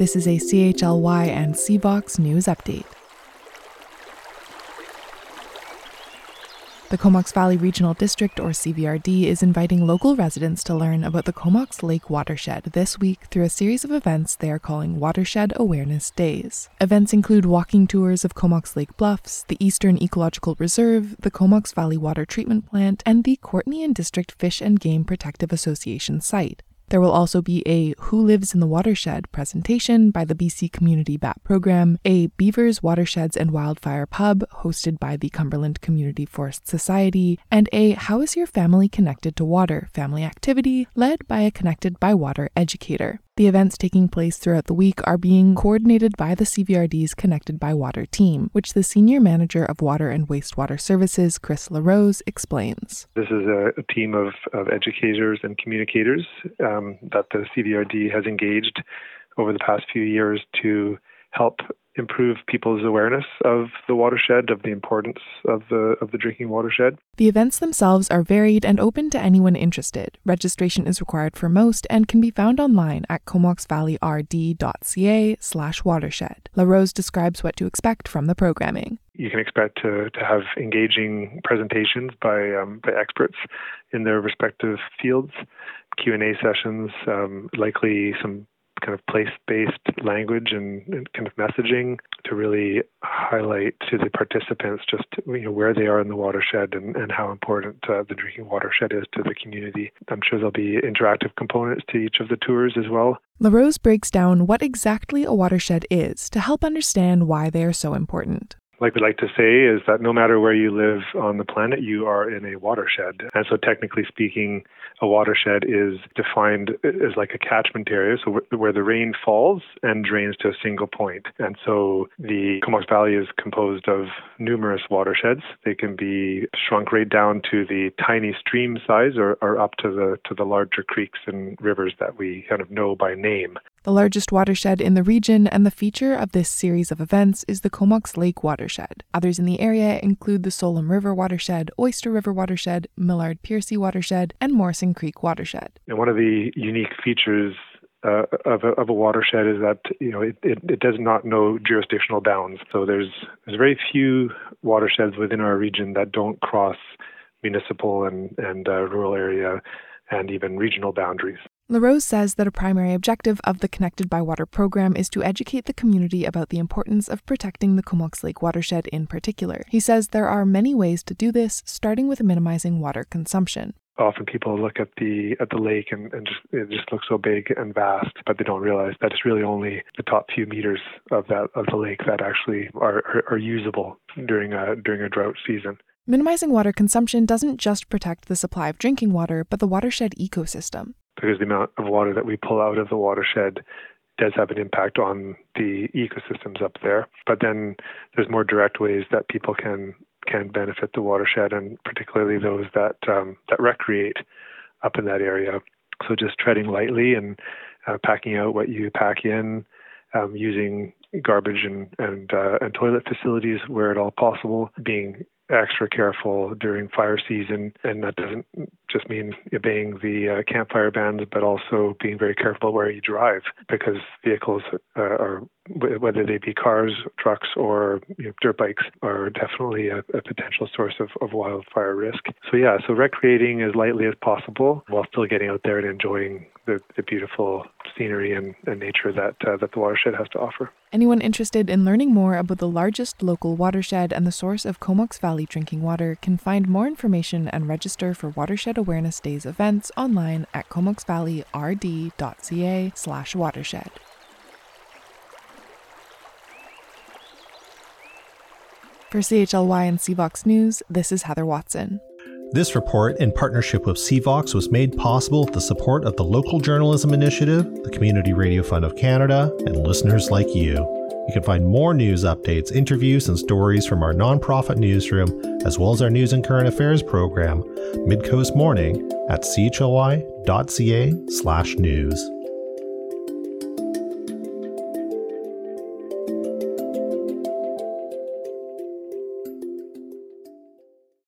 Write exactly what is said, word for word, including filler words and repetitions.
This is a C H L Y and C VOX news update. The Comox Valley Regional District, or C V R D, is inviting local residents to learn about the Comox Lake watershed this week through a series of events they are calling Watershed Awareness Days. Events include walking tours of Comox Lake Bluffs, the Eastern Ecological Reserve, the Comox Valley Water Treatment Plant, and the Courtenay and District Fish and Game Protective Association site. There will also be a Who Lives in the Watershed presentation by the B C Community Bat Program, a Beavers, Watersheds and Wildfire Pub hosted by the Cumberland Community Forest Society, and a How is Your Family Connected to Water family activity led by a Connected by Water educator. The events taking place throughout the week are being coordinated by the C V R D's Connected by Water team, which the Senior Manager of Water and Wastewater Services, Chris LaRose, explains. This is a, a team of, of educators and communicators um, that the C V R D has engaged over the past few years to help improve people's awareness of the watershed, of the importance of the of the drinking watershed. The events themselves are varied and open to anyone interested. Registration is required for most and can be found online at comoxvalleyrd.ca slash watershed. LaRose describes what to expect from the programming. You can expect to, to have engaging presentations by um, by experts in their respective fields, Q and A sessions, um, likely some kind of place-based language and, and kind of messaging to really highlight to the participants just, you know, where they are in the watershed and, and how important uh, the drinking watershed is to the community. I'm sure there'll be interactive components to each of the tours as well. LaRose breaks down what exactly a watershed is to help understand why they are so important. Like we like to say is that no matter where you live on the planet, you are in a watershed. And so technically speaking, a watershed is defined as like a catchment area, so where the rain falls and drains to a single point. And so the Comox Valley is composed of numerous watersheds. They can be shrunk right down to the tiny stream size or, or up to the to the larger creeks and rivers that we kind of know by name. The largest watershed in the region and the feature of this series of events is the Comox Lake watershed. Others in the area include the Solom River watershed, Oyster River watershed, Millard-Piercy watershed, and Morrison Creek watershed. And one of the unique features uh, of, a, of a watershed is that, you know, it, it, it does not know jurisdictional bounds. So there's there's very few watersheds within our region that don't cross municipal and, and uh, rural area and even regional boundaries. LaRose says that a primary objective of the Connected by Water program is to educate the community about the importance of protecting the Comox Lake watershed in particular. He says there are many ways to do this, starting with minimizing water consumption. Often people look at the at the lake and, and just it just looks so big and vast, but they don't realize that it's really only the top few meters of that of the lake that actually are, are, are usable during a during a drought season. Minimizing water consumption doesn't just protect the supply of drinking water, but the watershed ecosystem. Because the amount of water that we pull out of the watershed does have an impact on the ecosystems up there. But then there's more direct ways that people can can benefit the watershed, and particularly those that um, that recreate up in that area. So just treading lightly and uh, packing out what you pack in, um, using garbage and and, uh, and toilet facilities where at all possible, being extra careful during fire season, and that doesn't just mean obeying the uh, campfire bans, but also being very careful where you drive, because vehicles uh, are, whether they be cars, trucks, or you know, dirt bikes, are definitely a, a potential source of, of wildfire risk. So yeah, so recreating as lightly as possible while still getting out there and enjoying the, the beautiful scenery and, and nature that uh, that the watershed has to offer. Anyone interested in learning more about the largest local watershed and the source of Comox Valley drinking water can find more information and register for Watershed Awareness Days events online at comoxvalleyrd.ca slash watershed. For C H L Y and C VOX News, this is Heather Watson. This report, in partnership with C VOX, was made possible with the support of the Local Journalism Initiative, the Community Radio Fund of Canada, and listeners like you. You can find more news updates, interviews, and stories from our nonprofit newsroom, as well as our news and current affairs program, Midcoast Morning, at chly.ca slash news.